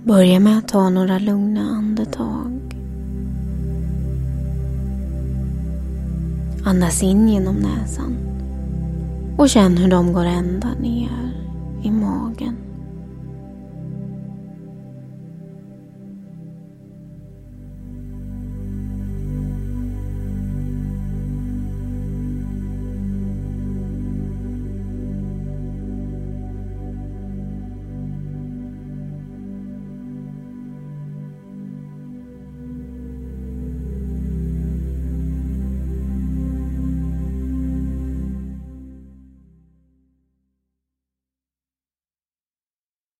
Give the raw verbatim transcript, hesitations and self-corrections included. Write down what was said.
Börja med att ta några lugna andetag. Andas in genom näsan och känn hur de går ända ner i magen.